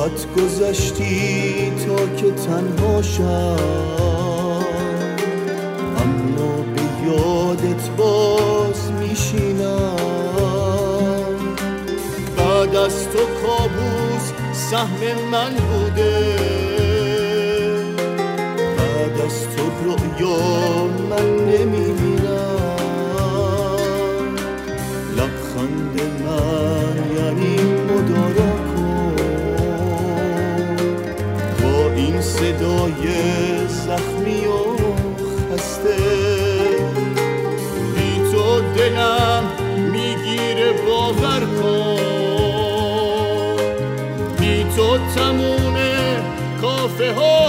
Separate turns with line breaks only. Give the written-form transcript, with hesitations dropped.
راحت گذشتی تا که تنها شم، اما به یادت باز میشینم. بعد از تو کابوس سهم من بوده، بعد از تو رؤیا من نمیبینم. لبخند من یعنی مدارا کن با این صدای زخمی و خسته. بی تو دلم میگیره باور کن، بی تو تمومه کافه ها